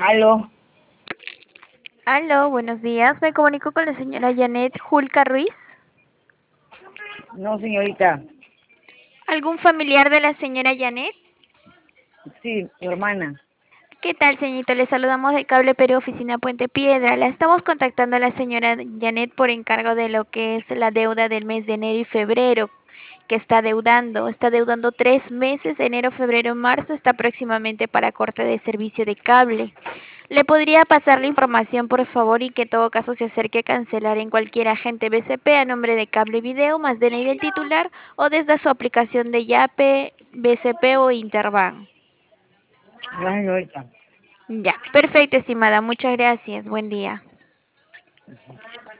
Aló, Aló, buenos días. Me comunico con la señora Janet Julca Ruiz. no señorita, ¿Algún familiar de la señora Janet? sí, mi hermana. ¿Qué tal, señorito? Le saludamos de Cable Perú, Oficina Puente Piedra. La estamos contactando a la señora Janet por encargo de lo que es la deuda del mes de enero y febrero que está deudando. Está deudando 3 meses, enero, febrero, marzo. Está próximamente para corte de servicio de cable. ¿Le podría pasar la información, por favor, y que en todo caso se acerque a cancelar en cualquier agente BCP a nombre de Cable Video, más DNI del titular o desde su aplicación de Yape, BCP o Interbank? La señorita. Ya, perfecto, estimada. Muchas gracias. Buen día.